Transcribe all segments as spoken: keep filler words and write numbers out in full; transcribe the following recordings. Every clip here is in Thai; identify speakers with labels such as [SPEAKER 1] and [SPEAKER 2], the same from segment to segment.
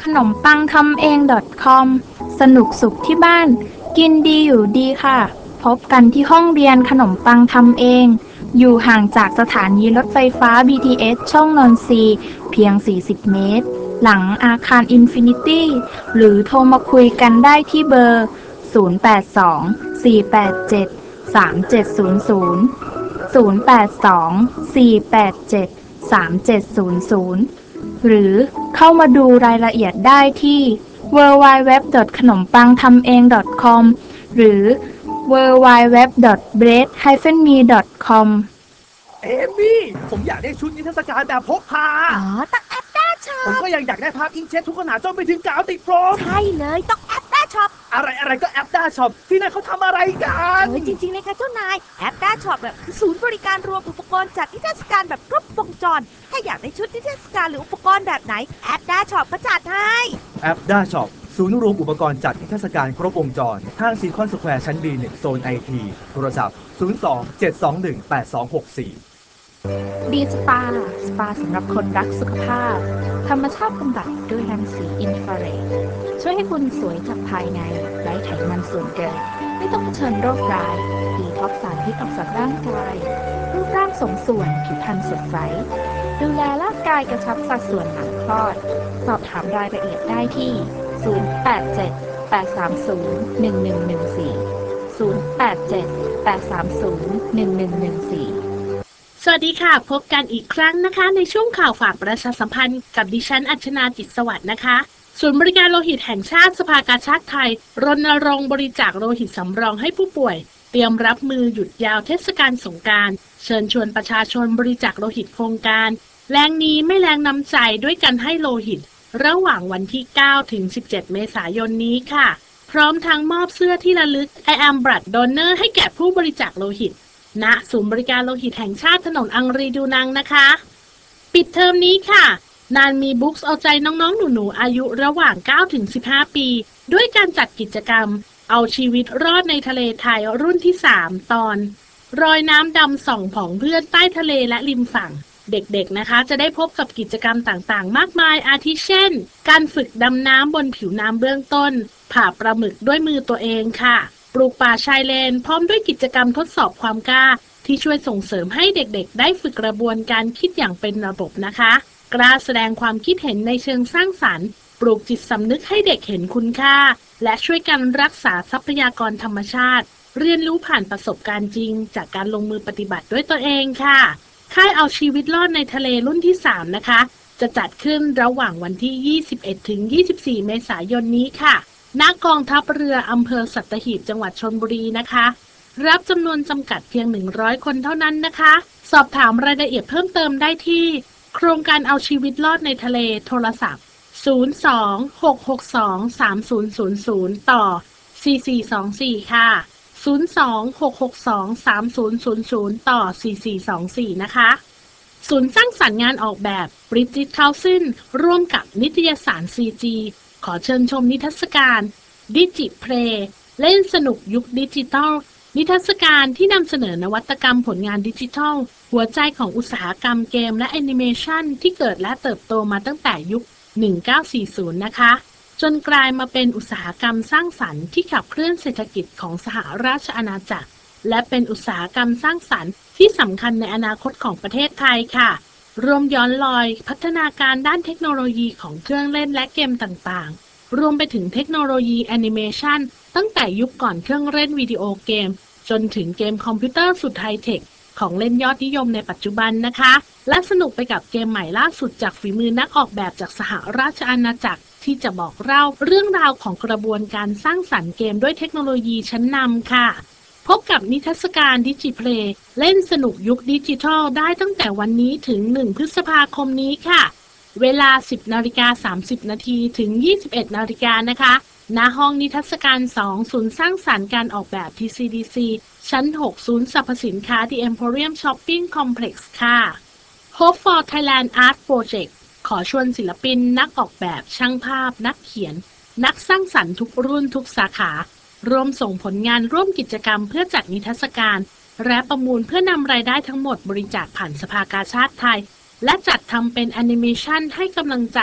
[SPEAKER 1] ขนมปังทำเอง .com สนุกสุขที่บ้านกินดีอยู่ดีค่ะพบกันที่ห้องเรียนขนมปังทำเองอยู่ห่างจากสถานีรถไฟฟ้า บี ที เอส ช่องนนทรีเพียงสี่สิบเมตรหลังอาคารอินฟินิตี้หรือโทรมาคุยกันได้ที่เบอร์ศูนย์ แปด สอง สี่ แปด เจ็ด สาม เจ็ด ศูนย์ ศูนย์ ศูนย์ แปด สอง สี่ แปด เจ็ด สาม เจ็ด ศูนย์ ศูนย์หรือเข้ามาดูรายละเอียดได้ที่ ดับเบิลยู ดับเบิลยู ดับเบิลยู ดอท ขนมปังทำเอง .com หรือ ดับเบิลยู ดับเบิลยู ดับเบิลยู ดอท เบรด ไดช์ มี ดอท คอม
[SPEAKER 2] เอมี่ผมอยากได้ชุดนิทรรศการแบบพกพา
[SPEAKER 3] อ๋อต้องแอปด้าช็อป
[SPEAKER 2] ผมก็ยังอยากได้ภาพอิงเช็ดทุกขนาดจนไปถึงกาวติดพรม
[SPEAKER 3] ใช่เลยต้องแอปด้าช็อป
[SPEAKER 2] อะไรอะไรก็แอปด้าช็อปที่นั่นเขาทำอะไรกัน
[SPEAKER 3] เฮ้ยจริงๆเลยค่ะเจ้านายแอปด้าช็อปแบบคือศูนย์บริการรวมอุปกรณ์จัดนิทรรศการแบบครบวงจรถ้าอยากได้ชุดนิทรรศการหรืออุปกรณ์แบบไหนแอปด้าช็อปก็จัดให้
[SPEAKER 2] แอปด้าช็อปศูนย์รวมอุปกรณ์จัดนิทรรศการครบวงจรห้างซีคอนสแควร์ชั้น บี หนึ่ง โซน ไอ ที โทรศัพท์ศูนย์ สอง เจ็ด สอง หนึ่ง แปด สอง หก สี่
[SPEAKER 1] ดีสปาสปาสำหรับคนรักสุขภาพธรรมชาติบำบัดด้วยรังสีอินฟราเรดช่วยให้คุณสวยจากภายในไร้ไขมันส่วนเกินไม่ต้องเผชิญโรคร้ายดีท็อกซ์สารพิษออกจากร่างกายรูปร่างสมส่วนผิวพรรณสดใสดูแลร่างกายกระชับสัดส่วนหลังคลอดสอบถามรายละเอียดได้ที่ ศูนย์ แปด เจ็ด แปด สาม ศูนย์ หนึ่ง หนึ่ง หนึ่ง สี่ ศูนย์ แปด เจ็ด แปด สาม ศูนย์ หนึ่ง หนึ่ง หนึ่ง สี่
[SPEAKER 4] สวัสดีค่ะพบกันอีกครั้งนะคะในช่วงข่าวฝากประชาสัมพันธ์กับดิฉันอัชนาจิตสวัสดิ์นะคะศูนย์บริการโลหิตแห่งชาติสภากาชาดไทยรณรงค์บริจาคโลหิตสำรองให้ผู้ป่วยเตรียมรับมือหยุดยาวเทศกาลสงกรานต์เชิญชวนประชาชนบริจาคโลหิตโครงการแรงนี้ไม่แรงน้ำใจด้วยกันให้โลหิตระหว่างวันที่เก้าถึงสิบเจ็ดเมษายนนี้ค่ะพร้อมทั้งมอบเสื้อที่ระลึก I am Blood Donor ให้แก่ผู้บริจาคโลหิตณศูนย์บริการโลหิตแห่งชาติถนนอังรีดูนังนะคะปิดเทอมนี้ค่ะนานมีบุ๊กส์เอาใจน้องๆหนูๆอายุระหว่างเก้าถึงสิบห้าปีด้วยการจัดกิจกรรมเอาชีวิตรอดในทะเลไทยรุ่นที่สามตอนรอยน้ำดำส่องผองเพื่อนใต้ทะเลและริมฝั่งเด็กๆนะคะจะได้พบกับกิจกรรมต่างๆมากมายอาทิเช่นการฝึกดำน้ำบนผิวน้ำเบื้องต้นผ่าปลาหมึกด้วยมือตัวเองค่ะปลูกป่าชายเลนพร้อมด้วยกิจกรรมทดสอบความกล้าที่ช่วยส่งเสริมให้เด็กๆได้ฝึกกระบวนการคิดอย่างเป็นระบบนะคะกล้าแสดงความคิดเห็นในเชิงสร้างสรรค์ปลูกจิตสำนึกให้เด็กเห็นคุณค่าและช่วยกันรักษาทรัพยากรธรรมชาติเรียนรู้ผ่านประสบการณ์จริงจากการลงมือปฏิบัติด้วยตัวเองค่ะค่ายเอาชีวิตรอดในทะเลรุ่นที่สามนะคะจะจัดขึ้นระหว่างวันที่ยี่สิบเอ็ดถึงยี่สิบสี่เมษายนนี้ค่ะณกองทัพเรืออำเภอสัตหีบจังหวัดชลบุรีนะคะรับจำนวนจำกัดเพียงหนึ่งร้อยคนเท่านั้นนะคะสอบถามรายละเอียดเพิ่มเติมได้ที่โครงการเอาชีวิตรอดในทะเลโทรศัพท์ศูนย์ สอง หก หก สอง สาม ศูนย์ ศูนย์ ศูนย์ต่อสี่ สี่ สอง สี่ค่ะศูนย์ สอง หก หก สอง สาม ศูนย์ ศูนย์ ศูนย์ต่อสี่ สี่ สอง สี่นะคะศูนย์สร้างสรรค์งานออกแบบ British Council ร่วมกับนิตยสาร ซี จี ขอเชิญชมนิทรรศการดิจิเพลย์เล่นสนุกยุคดิจิทัลนิทรรศการที่นำเสนอนวัตกรรมผลงานดิจิทัลหัวใจของอุตสาหกรรมเกมและแอนิเมชันที่เกิดและเติบโตมาตั้งแต่ยุคหนึ่งพันเก้าร้อยสี่สิบนะคะจนกลายมาเป็นอุตสาหกรรมสร้างสรรค์ที่ขับเคลื่อนเศรษฐกิจของสหราชอาณาจักรและเป็นอุตสาหกรรมสร้างสรรค์ที่สำคัญในอนาคตของประเทศไทยค่ะรวมย้อนรอยพัฒนาการด้านเทคโนโลยีของเครื่องเล่นและเกมต่างๆรวมไปถึงเทคโนโลยีแอนิเมชันตั้งแต่ยุคก่อนเครื่องเล่นวิดีโอเกมจนถึงเกมคอมพิวเตอร์สุดไฮเทคของเล่นยอดนิยมในปัจจุบันนะคะและสนุกไปกับเกมใหม่ล่าสุดจากฝีมือนักออกแบบจากสหราชอาณาจักรที่จะบอกเล่าเรื่องราวของกระบวนการสร้างสรรค์เกมด้วยเทคโนโลยีชั้นนำค่ะพบกับนิทรรศการดิจิเพลย์เล่นสนุกยุคดิจิทัลได้ตั้งแต่วันนี้ถึงหนึ่งพฤษภาคมนี้ค่ะเวลา สิบนาฬิกาสามสิบนาทีถึง ยี่สิบเอ็ดนาฬิกานะคะณห้องนิทรรศการสองศูนย์สร้างสรรค์การออกแบบ ที ซี ดี ซี ชั้นหกศูนย์สรรพสินค้า The Emporium Shopping Complex ค่ะ Hope for Thailand Art Project ขอชวนศิลปินนักออกแบบช่างภาพนักเขียนนักสร้างสรรค์ทุกรุ่นทุกสาขาร่วมส่งผลงานร่วมกิจกรรมเพื่อจัดนิทรรศการและประมูลเพื่อนำรายได้ทั้งหมดบริจาคผ่านสภากาชาดไทยและจัดทำเป็นแอนิเมชันให้กำลังใจ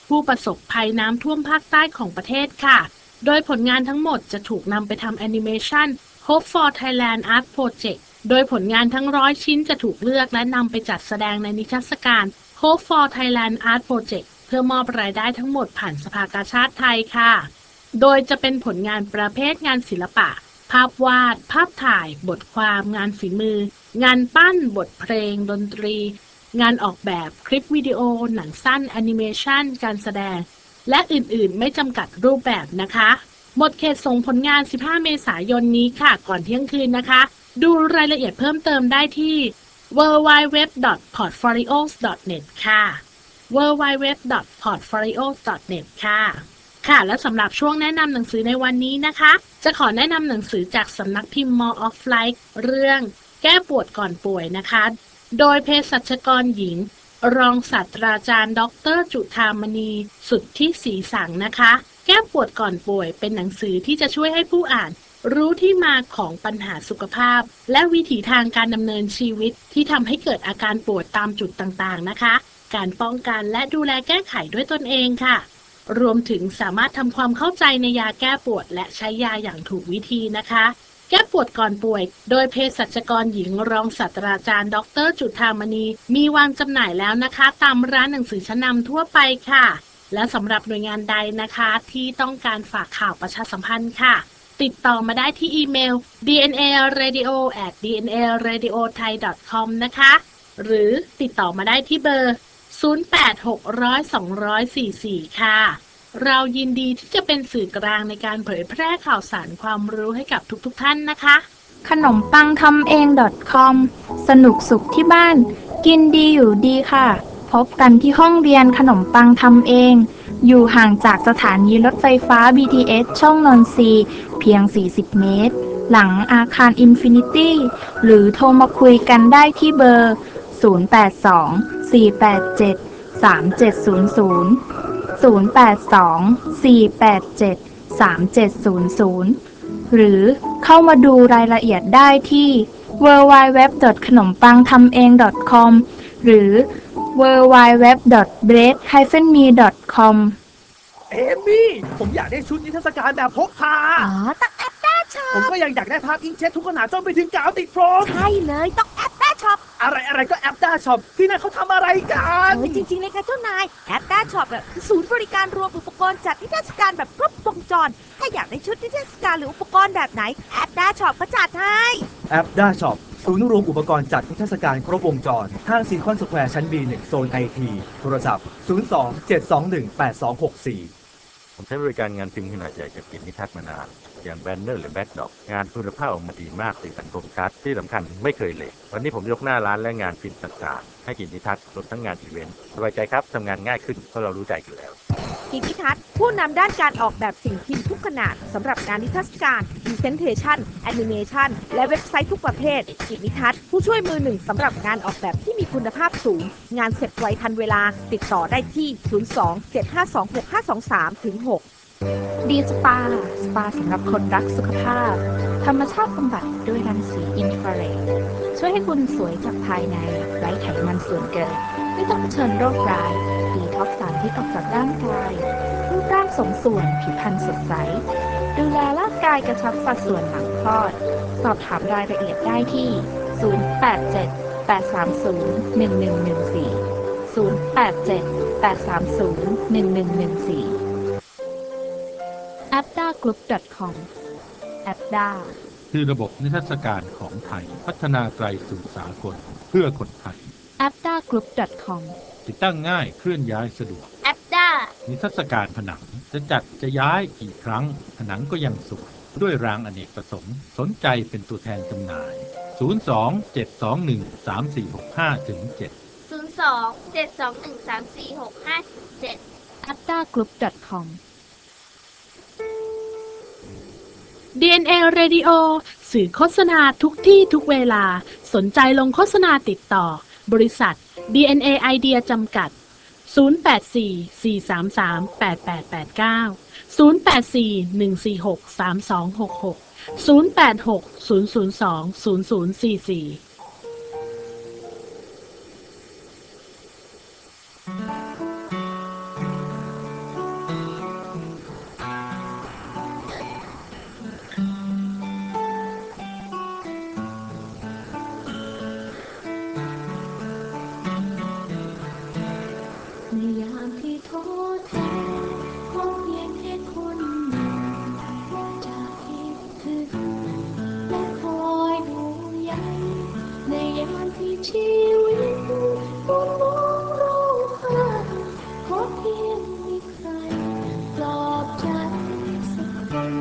[SPEAKER 4] ผู้ประสบภัยน้ำท่วมภาคใต้ของประเทศค่ะโดยผลงานทั้งหมดจะถูกนำไปทำแอนิเมชัน Hope for Thailand Art Project โดยผลงานทั้งร้อยชิ้นจะถูกเลือกและนำไปจัดแสดงในนิทรรศการ Hope for Thailand Art Project เพื่อมอบรายได้ทั้งหมดผ่านสภากาชาดไทยค่ะโดยจะเป็นผลงานประเภทงานศิลปะภาพวาดภาพถ่ายบทความงานฝีมืองานปั้นบทเพลงดนตรีงานออกแบบคลิปวิดีโอหนังสั้นแอนิเมชันการแสดงและอื่นๆไม่จำกัดรูปแบบนะคะหมดเขตส่งผลงานสิบห้าเมษายนนี้ค่ะก่อนเที่ยงคืนนะคะดูรายละเอียดเพิ่มเติมได้ที่ ดับเบิลยู ดับเบิลยู ดับเบิลยู ดอท พอร์ตโฟลิโอส ดอท เน็ต ค่ะ ดับเบิลยู ดับเบิลยู ดับเบิลยู ดอท พอร์ตโฟลิโอส ดอท เน็ต ค่ะค่ะและสำหรับช่วงแนะนำหนังสือในวันนี้นะคะจะขอแนะนำหนังสือจากสำนักพิมพ์ More of Life เรื่องแก้ปวดก่อนป่วยนะคะโดยเภสัชกรหญิงรองศาสตราจารย์ดรจุฑามณีสุทธิศรีสังนะคะแก้ปวดก่อนป่วยเป็นหนังสือที่จะช่วยให้ผู้อ่านรู้ที่มาของปัญหาสุขภาพและวิถีทางการดำเนินชีวิตที่ทำให้เกิดอาการปวดตามจุดต่างๆนะคะการป้องกันและดูแลแก้ไขด้วยตนเองค่ะรวมถึงสามารถทำความเข้าใจในยาแก้ปวดและใช้ยาอย่างถูกวิธีนะคะแก้ปวดก่อนป่วยโดยเภสัชกรหญิงรองศาสตราจารย์ดรจุฑามณีมีวางจำหน่ายแล้วนะคะตามร้านหนังสือชั้นนำทั่วไปค่ะและสำหรับหน่วยงานใดนะคะที่ต้องการฝากข่าวประชาสัมพันธ์ค่ะติดต่อมาได้ที่อีเมล ดี เอ็น เอ เรดิโอ แอท ดี เอ็น เอ เรดิโอ ไทย ดอท คอม นะคะหรือติดต่อมาได้ที่เบอร์ศูนย์ แปด หก ศูนย์ ศูนย์ สอง ศูนย์ สี่ สี่ ค่ะเรายินดีที่จะเป็นสื่อกลางในการเผยแพร่ข่าวสารความรู้ให้กับทุกๆท่านนะคะ
[SPEAKER 1] ขนมปังทำเอง .com สนุกสุขที่บ้านกินดีอยู่ดีค่ะพบกันที่ห้องเรียนขนมปังทำเองอยู่ห่างจากสถานีรถไฟฟ้า บี ที เอส ช่องนนทรีเพียงสี่สิบเมตรหลังอาคารอินฟินิตี้หรือโทรมาคุยกันได้ที่เบอร์ศูนย์ แปด สอง สี่ แปด เจ็ด สาม เจ็ด ศูนย์ ศูนย์ ศูนย์ แปด สอง สี่ แปด เจ็ด สาม เจ็ด ศูนย์ ศูนย์หรือเข้ามาดูรายละเอียดได้ที่ ดับเบิลยู ดับเบิลยู ดับเบิลยู ดอท ขนมปังทำเอง ดอท คอม หรือ ดับเบิลยู ดับเบิลยู ดับเบิลยู ดอท เบรด ไซน์ มี ดอท คอม
[SPEAKER 2] เอมี่ผมอยากได้ชุดนิทรรศการแบบพกพา
[SPEAKER 3] อ๋อต้องแอปด้าช็อ
[SPEAKER 2] ผม
[SPEAKER 3] ป
[SPEAKER 2] ก็ยังอยากได้ภาพอิงเช็ดทุกขนาดจนไปถึงกาวติดพรม
[SPEAKER 3] ใช่เลยต้องแอปด้าช็อป
[SPEAKER 2] อะไรอะไรก็แอปด้าช็อปที่นั่นเขาทำอะไรกัน
[SPEAKER 3] เอ้ยจริงๆเลยค่ะเจ้านายแอปด้าช็อปแบบคือศูนย์บริการรวมอุปกรณ์จัดนิทรรศการแบบครบวงจรถ้าอยากได้ชุดนิทรรศการหรืออุปกรณ์แบบไหนแอปด้าช็อปก็จัดให้
[SPEAKER 2] แอปด้าช็อปศูนย์รวมอุปกรณ์จัดนิทรรศการครบวงจรห้างซีคอนสแควร์ชั้น บี หนึ่ง โซน ไอ ที โทรศัพท์ ศูนย์ สอง เจ็ด สอง หนึ่ง แปด สอง หก สี่
[SPEAKER 5] ผมใช้บริการงานพิมพ์ขนาดใหญ่จากกิจนิทัศน์มานานอย่างแบนเนอร์หรือแบ็คดอกงานคุณภาพออกมาดีมากสีสันคมชัดที่สำคัญไม่เคยเละวันนี้ผมยกหน้าร้านและงานพิมพ์ต่างๆให้กิจนิทัศน์รวมทั้งงานอีเวนต์สบายใจครับทำงานง่ายขึ้นเพราะเรารู้ใจกันแล้ว
[SPEAKER 3] กิจนิทัศน์ผู้นำด้านการออกแบบสิ่งพิมพ์ทุกขนาดสำหรับงานนิทรรศการ Presentation Animation และเว็บไซต์ทุกประเภทกิจนิทัศน์ผู้ช่วยมือหนึ่งสำหรับงานออกแบบที่มีคุณภาพสูงงานเสร็จไวทันเวลาติดต่อได้ที่ ศูนย์ สอง เจ็ด ห้า สอง หก ห้า สอง สาม ถึง หก
[SPEAKER 1] ดีสปา สปาสำหรับคนรักสุขภาพ ธรรมชาติบำบัดด้วยรังสีอินฟราเรดช่วยให้คุณสวยจากภายในไร้ไขมันส่วนเกินไม่ต้องเผชิญโรคร้ายดีท็อกซ์สารพิษออกจากร่างกายรูปร่างสมส่วนผิวพรรณสดใสดูแลร่างกายกระชับสัดส่วนหลังคลอดสอบถามรายละเอียดได้ที่ ศูนย์ แปด เจ็ด แปด สาม ศูนย์ หนึ่ง หนึ่ง หนึ่ง สี่ ศูนย์ แปด เจ็ด แปด สาม ศูนย์ หนึ่ง หนึ่ง หนึ่ง สี่ แอปด้ากรุ๊ป ดอท คอม แอปด้า
[SPEAKER 6] คือระบบนิทรรศการของไทยพัฒนาไกลสู่สากลเพื่อคนไทย
[SPEAKER 1] แอปด้ากรุ๊ป ดอท คอม
[SPEAKER 6] ติดตั้งง่ายเคลื่อนย้ายสะดวก
[SPEAKER 1] แอปด้า
[SPEAKER 6] นิทรรศการผนังจะจัดจะย้ายกี่ครั้งผนังก็ยังสวยด้วยรางอเนกประสงค์สนใจเป็นตัวแทนจำหน่าย ศูนย์ สอง เจ็ด สอง หนึ่ง สาม สี่ หก ห้า ถึง เจ็ด
[SPEAKER 7] ศูนย์ สอง เจ็ด สอง หนึ่ง สาม สี่ หก ห้า เจ็ด
[SPEAKER 1] แอปด้ากรุ๊ป ดอท คอม
[SPEAKER 4] ดี เอ็น เอ Radio สื่อโฆษณาทุกที่ทุกเวลาสนใจลงโฆษณาติดต่อบริษัท ดี เอ็น เอ Idea จำกัด ศูนย์ แปด สี่ สี่ สาม สาม แปด แปด แปด เก้า ศูนย์ แปด สี่ หนึ่ง สี่ หก สาม สอง หก หก ศูนย์ แปด หก ศูนย์ ศูนย์ สอง ศูนย์ ศูนย์ สี่ สี่
[SPEAKER 8] ชีวิตมองมองเราห่างขอเพียงมีใครปลอบใจสักคน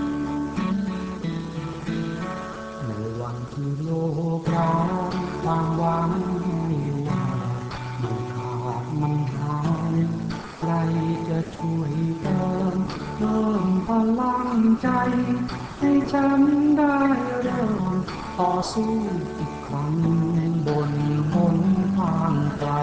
[SPEAKER 8] ในวันที่โลกร้างความหวังมีว่ามันขาดมันหายใครจะช่วยเติมเพิ่มพลังใจให้ฉันได้เริ่มต่อสู้อีกครั้งบนหนทางไกล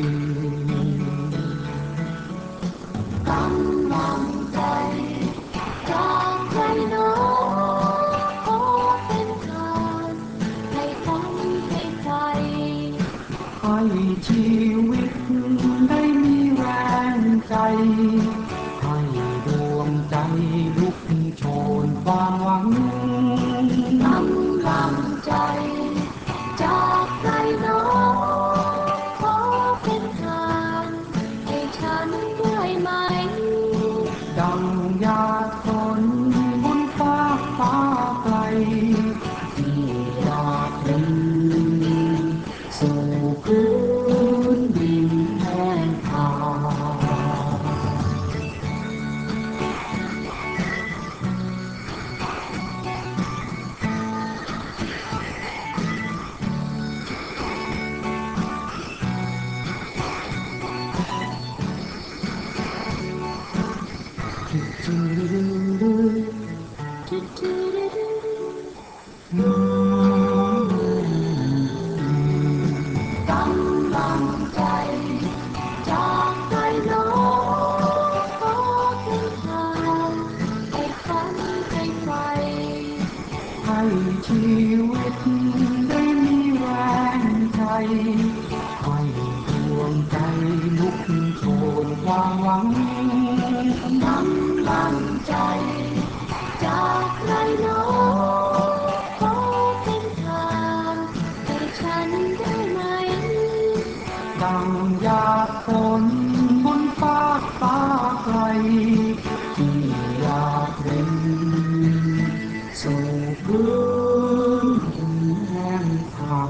[SPEAKER 8] กำลังใจจากใครหนอขอเป็นทางให้ฝันให้ใครให้ชีวิตได้มีแรงใจให้ดวงใจลุกโชนความหวังกำลังใจจากใครหนอขอเป็นทางให้ฉันได้ไหมดังหยาดฝนบนฟ้าฟ้าไกลที่อยากเห็นสู่พื้นดินแห้งผากำลังใจจากใครหนอขอเป็นทางให้ฝันให้ไฟให้ชีวิตได้มีแรงใจให้ดวงใจลุกโชนความหวังกำลังใจจากใครหนอขอเป็นทางให้ฉันได้ไหมดังหยาดฝนบนฟ้าฟ้าไกลที่อยากเห็นสู่พื้นแห่งทาง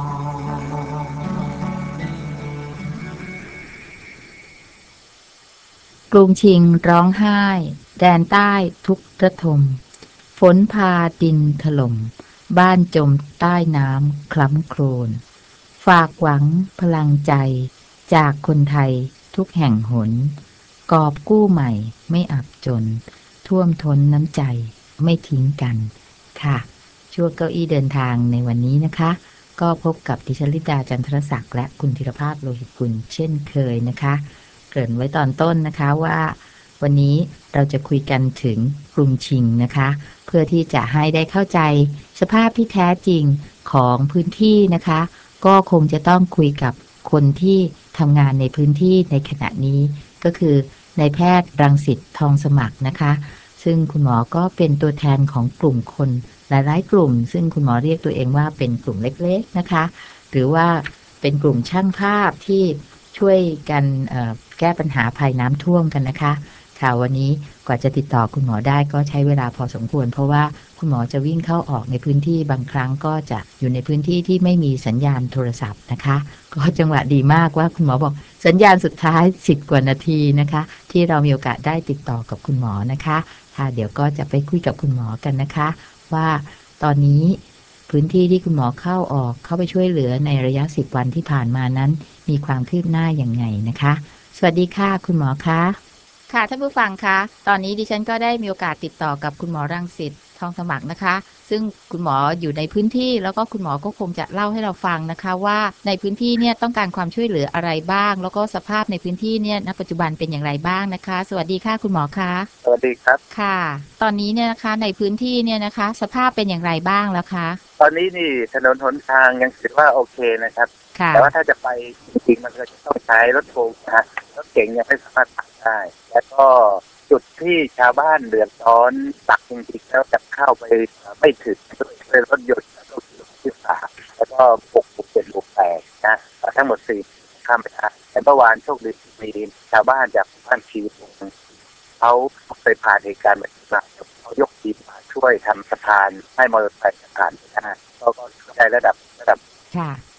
[SPEAKER 9] กรุงชิงร้องไห้แดนใต้ทุกระทมฝนพาดินถล่มบ้านจมใต้น้ำคล้ำโคลนฝากหวังพลังใจจากคนไทยทุกแห่งหนกอบกู้ใหม่ไม่อับจนท่วมท้นน้ำใจไม่ทิ้งกันค่ะช่วงเก้าอี้เดินทางในวันนี้นะคะก็พบกับดิฉันลิดาจันทรศักดิ์และคุณธีรภาพโลหิตกุลเช่นเคยนะคะเกริ่นไว้ตอนต้นนะคะว่าวันนี้เราจะคุยกันถึงกรุงชิงนะคะเพื่อที่จะให้ได้เข้าใจสภาพที่แท้จริงของพื้นที่นะคะก็คงจะต้องคุยกับคนที่ทำงานในพื้นที่ในขณะนี้ก็คือนายแพทย์รังสิตทองสมัครนะคะซึ่งคุณหมอก็เป็นตัวแทนของกลุ่มคนหลายๆกลุ่มซึ่งคุณหมอเรียกตัวเองว่าเป็นกลุ่มเล็กๆนะคะหรือว่าเป็นกลุ่มช่างภาพที่ช่วยกันแก้ปัญหาภัยน้ำท่วมกันนะคะค่ะวันนี้กว่าจะติดต่อคุณหมอได้ก็ใช้เวลาพอสมควรเพราะว่าคุณหมอจะวิ่งเข้าออกในพื้นที่บางครั้งก็จะอยู่ในพื้นที่ที่ไม่มีสัญญาณโทรศัพท์นะคะก็จังหวะดีมากว่าคุณหมอบอกสัญญาณสุดท้ายสิบกว่านาทีนะคะที่เรามีโอกาสได้ติดต่อกับคุณหมอนะคะค่ะเดี๋ยวก็จะไปคุยกับคุณหมอกันนะคะว่าตอนนี้พื้นที่ที่คุณหมอเข้าออกเข้าไปช่วยเหลือในระยะสิบวันที่ผ่านมานั้นมีความคืบหน้าอย่างไงนะคะสวัสดีค่ะคุณหมอคะค่ะท่านผู้ฟังคะตอนนี้ดิฉันก็ได้มีโอกาสติดต่อกับคุณหมอรังสิตทองสมัครนะคะซึ่งคุณหมออยู่ในพื้นที่แล้วก็คุณหมอก็คงจะเล่าให้เราฟังนะคะว่าในพื้นที่เนี่ยต้องการความช่วยเหลืออะไรบ้างแล้วก็สภาพในพื้นที่เนี่ยณปัจจุบันเป็นอย่างไรบ้างนะคะสวัสดีค่ะคุณหมอคะ
[SPEAKER 10] สวัสดีครับ
[SPEAKER 9] ค่ะตอนนี้เนี่ยนะคะในพื้นที่เนี่ยนะคะสภาพเป็นอย่างไรบ้างแล้วคะ
[SPEAKER 10] ตอนนี้นี่ถนนหนทางยังถือว่าโอเคนะครับแต่ว่าถ้าจะไปจริงๆมันก็จะต้องใช้รถโฟล์นะฮะรถเก๋งยังไม่สามารถผ่านได้แล้วก็จุดที่ชาวบ้านเดือดร้อนตักจริงๆแล้วจะเข้าไปไม่ถึงด้วยรถยนต์แล้วก็ที่สามแล้วก็ปกปุกเป็นบุกแตกนะทั้งหมดสี่ข้ามไปได้แต่เมื่อวานโชคดีมีชาวบ้านจากบ้านชีวิตเขาเคยผ่านเหตุการณ์แบบนี้มาเขายกทีมมาช่วยทำสะพานให้มอเตอร์ไซค์ผ่านได้ก็ก็ได้ระดับระดับ
[SPEAKER 9] ค่ะ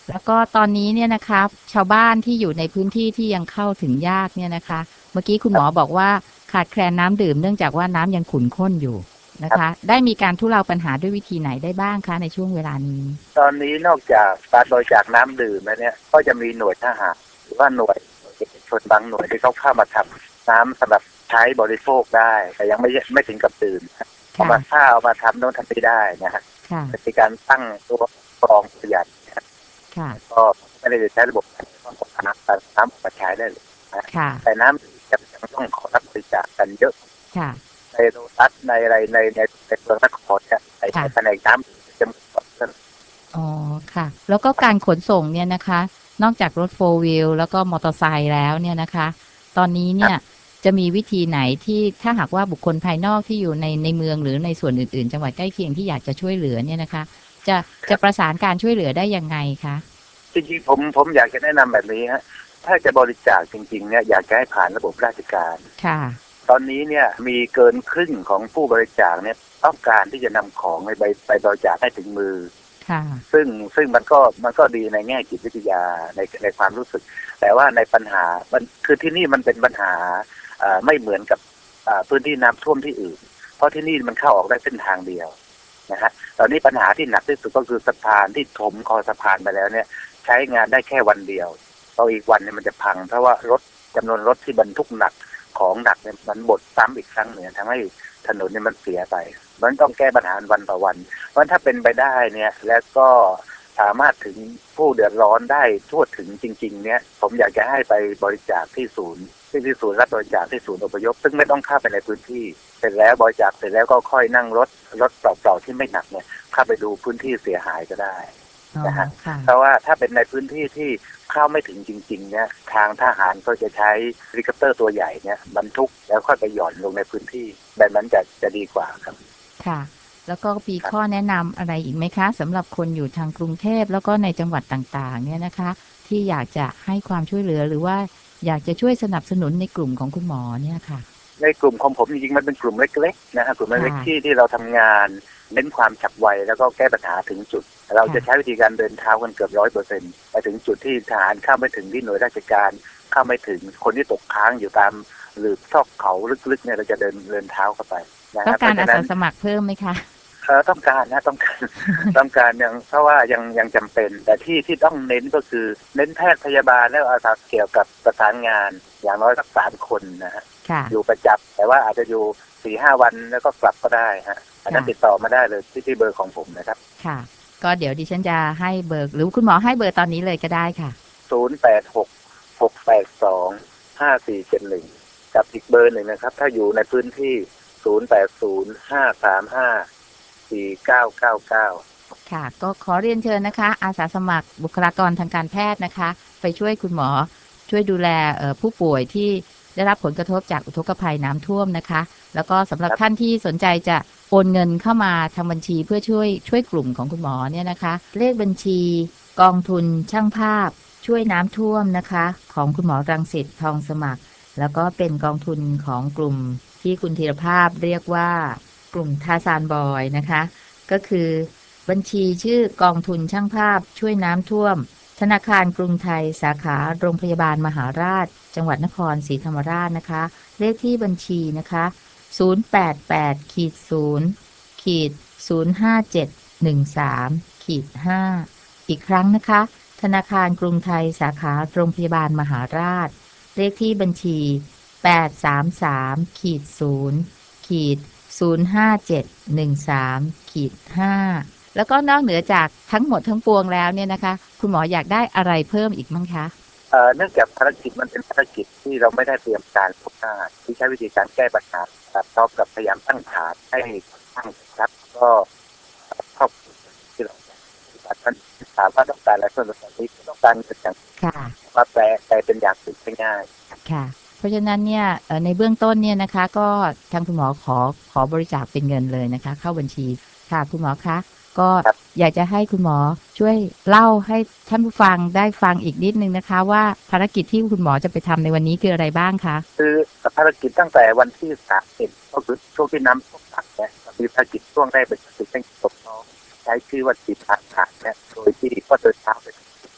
[SPEAKER 9] แล้วก็ตอนนี้เนี่ยนะครับชาวบ้านที่อยู่ในพื้นที่ที่ยังเข้าถึงยากเนี่ยนะคะเมื่อกี้คุณหมอบอกว่าขาดแคลนน้ำดื่มเนื่องจากว่าน้ำยังขุ่นข้นอยู่นะคะได้มีการทุเลาปัญหาด้วยวิธีไหนได้บ้างคะในช่วงเวลานี้
[SPEAKER 10] ตอนนี้นอกจากการบริจาคน้ำดื่มแล้วเนี่ยก็จะมีหน่วยทหารหรือว่าหน่วยเอกชนบางหน่วยที่เขาเข้ามาทำน้ำสำหรับใช้บริโภคได้แต่ยังไม่ไม่ถึงกับดื่มเอามาข้าวมาทำโน้นทำไม่ได้นะฮะเป็นการตั้งตัวกรองประหยัดก็ไม่ได้ใช้ระบบน้ำน้ำมาใช้ได้เลยนะแต่น้ำยังต้องขอรับบริจาคกันเยอะในโลตัสในอะไรในในในเมืองนครเนี่ยในแผนกน้ำจะหมด
[SPEAKER 9] อ๋อค่ะแล้วก็การขนส่งเนี่ยนะคะนอกจากรถโฟร์วิลแล้วก็มอเตอร์ไซค์แล้วเนี่ยนะคะตอนนี้เนี่ยจะมีวิธีไหนที่ถ้าหากว่าบุคคลภายนอกที่อยู่ในในเมืองหรือในส่วนอื่นๆจังหวัดใกล้เคียงที่อยากจะช่วยเหลือเนี่ยนะคะจะจะประสานการช่วยเหลือได้ยังไงคะ
[SPEAKER 10] จริงๆผมผมอยากจะแนะนำแบบนี้ฮะถ้าจะบริจาคจริงๆเนี่ยอยากจะให้ผ่านระบบราชการ
[SPEAKER 9] ค่ะ
[SPEAKER 10] ตอนนี้เนี่ยมีเกินครึ่งของผู้บริจาคเนี่ยต้องการที่จะนำของไปไปบริจาคให้ถึงมือซึ่งซึ่งมันก็มันก็ดีในแง่จิตวิทยาในในความรู้สึกแต่ว่าในปัญหามันคือที่นี่มันเป็นปัญหาไม่เหมือนกับพื้นที่น้ำท่วมที่อื่นเพราะที่นี่มันเข้าออกได้เส้นทางเดียวนะฮะตอนนี้ปัญหาที่หนักที่สุดก็คือสะพานที่ถมคอสะพานไปแล้วเนี่ยใช้งานได้แค่วันเดียวพออีกวันเนี่ยมันจะพังเพราะว่ารถจำนวนรถที่บรรทุกหนักของหนักเนี่ยมันบดซ้ำอีกครั้งเนี่ยทำให้ถนนเนี่ยมันเสียไปมันต้องแก้ปัญหาวันต่อวันเพราะถ้าเป็นไปได้เนี่ยแล้วก็สามารถถึงผู้เดือดร้อนได้ทั่วถึงจริงๆเนี่ยผมอยากจะให้ไปบริจาคที่ศูนย์ที่ที่ศูนย์รับบริจาคที่ศูนย์อพยพซึ่งไม่ต้องเข้าไปในพื้นที่เสร็จแล้วบริจาคเสร็จแล้วก็ค่อยนั่งรถรถเปล่าๆที่ไม่หนักเนี่ยเข้าไปดูพื้นที่เสียหายก็ได้นะฮะเพราะว่าถ้าเป็นในพื้นที่ที่เข้าไม่ถึงจริงๆเนี่ยทางทหารก็จะใช้เฮลิคอปเตอร์ตัวใหญ่เนี่ยบรรทุกแล้วค่อยไปหย่อนลงในพื้นที่แบบนั้นจะจะดีกว่าครับ
[SPEAKER 9] ค่ะแล้วก็มีข้อแนะนำอะไรอีกไหมคะสำหรับคนอยู่ทางกรุงเทพแล้วก็ในจังหวัดต่างๆเนี่ยนะคะที่อยากจะให้ความช่วยเหลือหรือว่าอยากจะช่วยสนับสนุนในกลุ่มของคุณหมอเนี่ยค่ะ
[SPEAKER 10] ในกลุ่มของผมจริงๆมันเป็นกลุ่มเล็กๆนะฮะกลุ่มเล็กๆที่ที่เราทำงานเน้นความฉับไวแล้วก็แก้ปัญหาถึงจุดเราจะใช้วิธีการเดินเท้ากันเกือบร้อยเปอร์เซ็นต์ไปถึงจุดที่ทหารเข้าไม่ถึงที่หน่วยราชการเข้าไม่ถึงคนที่ตกค้างอยู่ตามหรือซอกเขาลึกๆเนี่ยเราจะเดินเดินเท้าเข้าไปนะ
[SPEAKER 9] ต้องการอาสาสมัครเพิ่มไหมคะ
[SPEAKER 10] เออต้องการนะต้องการต้องการยังเพราะว่ายังยังจำเป็นแต่ที่ที่ต้องเน้นก็คือเน้นแพทย์พยาบาลแล้วอาสาเกี่ยวกับประสานงานอย่างน้อยสักสามคนนะฮะอยู่ประจำแต่ว่าอาจจะอยู่สี่ห้าวันแล้วก็กลับก็ได้ฮะอันนั้นติดต่อมาได้เลยที่ที่เบอร์ของผมนะครับ
[SPEAKER 9] ค่ะก็เดี๋ยวดิฉันจะให้เบอร์หรือคุณหมอให้เบอร์ตอนนี้เลยก็ได้ค่ะ
[SPEAKER 10] ศูนย์แปดหกหกแปดสองห้าสี่เจ็ดหนึ่งกับอีกเบอร์หนึ่งนะครับถ้าอยู่ในพื้นที่ศูนย์แปดศูนย์ห้าสามห้าสี่เก้าเก้าเก้า
[SPEAKER 9] ค่ะก็ขอเรียนเชิญนะคะอาสาสมัครบุคลากรทางการแพทย์นะคะไปช่วยคุณหมอช่วยดูแลผู้ป่วยที่ได้รับผลกระทบจากอุทกภัยน้ำท่วมนะคะแล้วก็สำหรับท่านที่สนใจจะโอนเงินเข้ามาทางบัญชีเพื่อช่วยช่วยกลุ่มของคุณหมอเนี่ยนะคะเลขบัญชีกองทุนช่างภาพช่วยน้ำท่วมนะคะของคุณหมอรังสิตทองสมัครแล้วก็เป็นกองทุนของกลุ่มที่คุณธีรภาพเรียกว่ากลุ่มทาซานบอยนะคะก็คือบัญชีชื่อกองทุนช่างภาพช่วยน้ำท่วมธนาคารกรุงไทยสาขาโรงพยาบาลมหาราชจังหวัดนครศรีธรรมราชนะคะเลขที่บัญชีนะคะศูนย์ แปด แปด ศูนย์ ศูนย์ ห้า เจ็ด หนึ่ง สาม ห้า อีกครั้งนะคะธนาคารกรุงไทยสาขาโรงพยาบาลมหาราชเลขที่บัญชีแปด สาม สาม ศูนย์ ศูนย์ ห้า เจ็ด หนึ่ง สาม ห้าแล้วก็นอกเหนือจากทั้งหมดทั้งปวงแล้วเนี่ยนะคะคุณหมออยากได้อะไรเพิ่มอีกมั้งคะ
[SPEAKER 10] เอ่อเนื่องจากภารกิจมันเป็นภารกิจที่เราไม่ได้เตรียมการล่วงหน้าที่ใช้วิธีการแก้ปัญหาครับพร้อมกับพยายามตั้งฐานให้ตั้งครับก็ครอบที่เราท่านถามว่าต้องการอะไรเพิ่มเติมนี้ต้องการเป็นอย่างว่าแปลแปลเป็นอย่างสุดง่าย
[SPEAKER 9] ค่ะเพราะฉะนั้นเนี่ยในเบื้องต้นเนี่ยนะคะก็ทางคุณหมอขอขอบริจาคเป็นเงินเลยนะคะเข้าบัญชีค่ะคุณหมอคะก็อยากจะให้คุณหมอช่วยเล่าให้ท่านผู้ฟังได้ฟังอีกนิดนึงนะคะว่าภารกิจที่คุณหมอจะไปทำในวันนี้คืออะไรบ้างคะ
[SPEAKER 10] คือภารกิจตั้งแต่วันที่สามสิบก็คือช่วงที่น้ำท่วมหนักเนี่ยมีภารกิจช่วงแรกเป็นภารกิจเร่งศพน้องใช้ชื่อว่าจิตอาสาเนี่ยโดยที่ก็เดินทางไป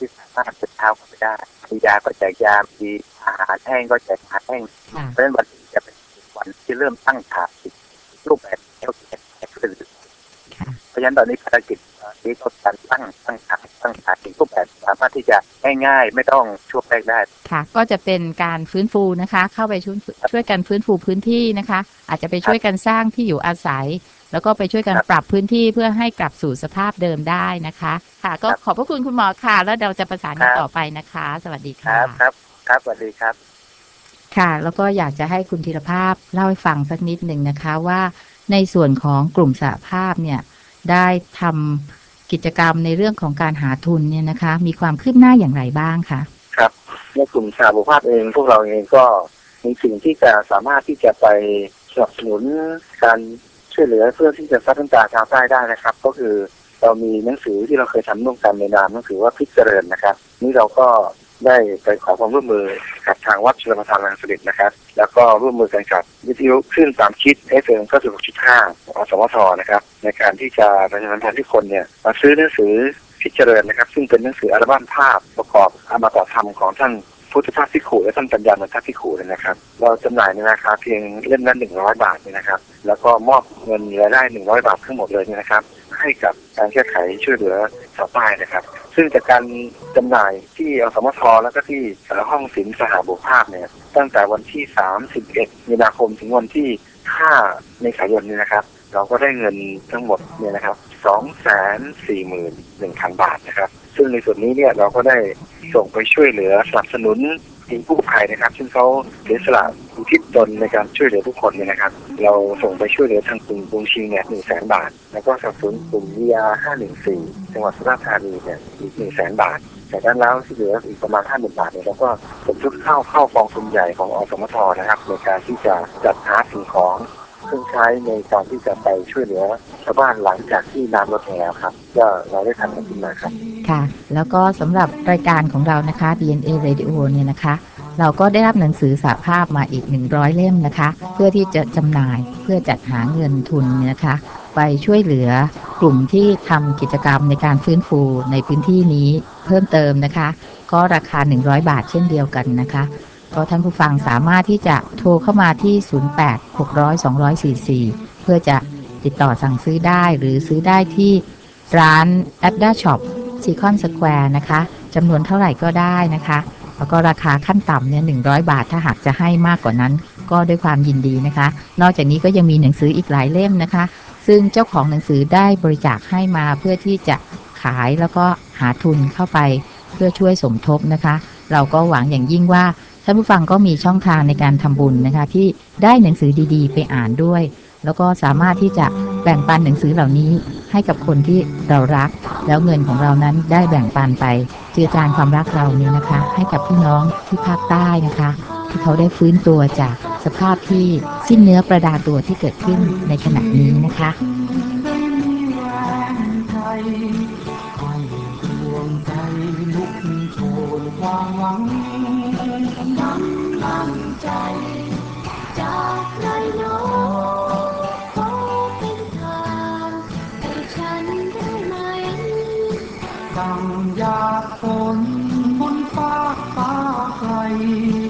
[SPEAKER 10] ที่สามารถเดินเท้าเข้าไปได้มียาก็แจกยามีอาหารแห้งก็แจกอาหารแห้งเพราะฉะนั้นวันนี้จะเป็นวันที่เริ่มตั้งฉากรูปแบบแล้วแจกขึ้นเพราะฉะนั้นตอนนี้ภารกิจนี้ก็การตั้งตั้งฉากตั้งฉากรูปแบบสามารถที่จะง่ายๆไม่ต้องช่วยแรกได้
[SPEAKER 9] ค่ะก็จะเป็นการฟื้นฟูนะคะเข้าไปช่วยช่วยกันฟื้นฟูพื้นที่นะคะอาจจะไปช่วยกันสร้างที่อยู่อาศัยแล้วก็ไปช่วยกันปรับพื้นที่เพื่อให้กลับสู่สภาพเดิมได้นะคะค่ะก็ขอบพระคุณคุณหมอค่ะแล้วเราจะประสานกันต่อไปนะคะสวัสดีค่ะ
[SPEAKER 10] ครับครับสวัสดีครับ
[SPEAKER 9] ค่ะแล้วก็อยากจะให้คุณธีรภาพเล่าให้ฟังสักนิดหนึ่งนะคะว่าในส่วนของกลุ่มสหภาพเนี่ยได้ทำกิจกรรมในเรื่องของการหาทุนเนี่ยนะคะมีความคืบหน้าอย่างไรบ้างคะ
[SPEAKER 10] ครับในกลุ่มสหภาพเองพวกเราเองก็มีสิ่งที่จะสามารถที่จะไปสนับสนุนการช่วยเหลือเพื่อที่จะซับน้ำตาชาวใต้ได้นะครับก็คือเรามีหนังสือที่เราเคยทำร่วมกันในนามหนังสือว่าพลิกเจริญนะครับนี่เราก็ได้ไปขอความร่วมมือกับทางวัดชลประทานรังสิตนะครับแล้วก็ร่วมมือกันกับวิทยุคลื่นสามชิด เอฟ เอ็ม เก้าสิบหกจุดห้า อสมทนะครับในการที่จะประชาสัมพันธ์ให้คนเนี่ยมาซื้อหนังสือพลิกเจริญนะครับซึ่งเป็นหนังสืออัลบั้มภาพประกอบอมตะธรรมของท่านพุทธทาสพิกขุและท่านปัญญาณทัสพิกขุเลยนะครับเราจำหน่ายในราคาเพียงเล่มละหนึ่งร้อยบาทนี่นะครับแล้วก็มอบเงินรายได้หนึ่งร้อยบาททั้งหมดเลยนะครับให้กับการแก้ไขช่วยเหลือชาวใต้นะครับซึ่งจากการจำหน่ายที่อสมทแล้วก็ที่ห้องศิลป์สหบุภาพเนี่ยตั้งแต่วันที่สามสิบเอ็ดมีนาคมถึงวันที่ห้าเมษายนนี้นะครับเราก็ได้เงินทั้งหมดเนี่ยนะครับ สองแสนสี่หมื่นหนึ่งพัน บาทนะครับซึ่งในส่วนนี้เนี่ยเราก็ได้ส่งไปช่วยเหลือสนับสนุนทีมกู้ภัยนะครับซึ่งเขาเสียสละอุทิศตนในการช่วยเหลือทุกคนเนี่ยนะครับเราส่งไปช่วยเหลือทางกลุ่มกรุงชิงเนี่ยหนึ่งแสนบาทแล้วก็สนับสนุนกลุ่มวีอาร์ห้าหนึ่งสี่จังหวัดสุราษฎร์ธานีเนี่ยอีกหนึ่งแสนบาทจากนั้นแล้วที่เหลืออีกประมาณห้าหมื่นบาทเนี่ยเราก็สมทบเข้าเข้ากองทุนใหญ่ของอสมทนะครับในการที่จะจัดหาสิ่งของเครื่องใช้ในการที่จะไปช่วยเหลือชาวบ้านหลังจากที่น้ำลดแล้วครับก็เราได้ทำกันขึ้นมาครับ
[SPEAKER 9] ค่ะแล้วก็สำหรับรายการของเรานะคะ ดี เอ็น เอ Radio เนี่ยนะคะเราก็ได้รับหนังสือสหภาพมาอีกหนึ่งร้อยเล่มนะคะเพื่อที่จะจำหน่ายเพื่อจัดหาเงินทุนนะคะไปช่วยเหลือกลุ่มที่ทำกิจกรรมในการฟื้นฟูในพื้นที่นี้เพิ่มเติมนะคะก็ราคาหนึ่งร้อยบาทเช่นเดียวกันนะคะก็ท่านผู้ฟังสามารถที่จะโทรเข้ามาที่ศูนย์ แปด หก ศูนย์ สอง สี่ สี่ เพื่อจะติดต่อสั่งซื้อได้หรือซื้อได้ที่ร้าน Adda Shop ซีคอนสแควร์นะคะจำนวนเท่าไหร่ก็ได้นะคะแล้วก็ราคาขั้นต่ำเนี่ยหนึ่งร้อยบาทถ้าหากจะให้มากกว่านั้นก็ด้วยความยินดีนะคะนอกจากนี้ก็ยังมีหนังสืออีกหลายเล่มนะคะซึ่งเจ้าของหนังสือได้บริจาคให้มาเพื่อที่จะขายแล้วก็หาทุนเข้าไปเพื่อช่วยสมทบนะคะเราก็หวังอย่างยิ่งว่าท่านผู้ฟังก็มีช่องทางในการทำบุญนะคะที่ได้หนังสือดีๆไปอ่านด้วยแล้วก็สามารถที่จะแบ่งปันหนังสือเหล่านี้ให้กับคนที่เรารักแล้วเงินของเรานั้นได้แบ่งปันไปเจือจานความรักเรานี้นะคะให้กับพี่น้องที่ภาคใต้นะคะที่เขาได้ฟื้นตัวจากสภาพที่สิ้นเนื้อประดาตัวที่เกิดขึ้นในขณะนี้นะคะ
[SPEAKER 8] จากใครโน้ขอเป็นทางให้ฉันได้ไหมดังหยาดฝนบนฟ้าฟ้าไกล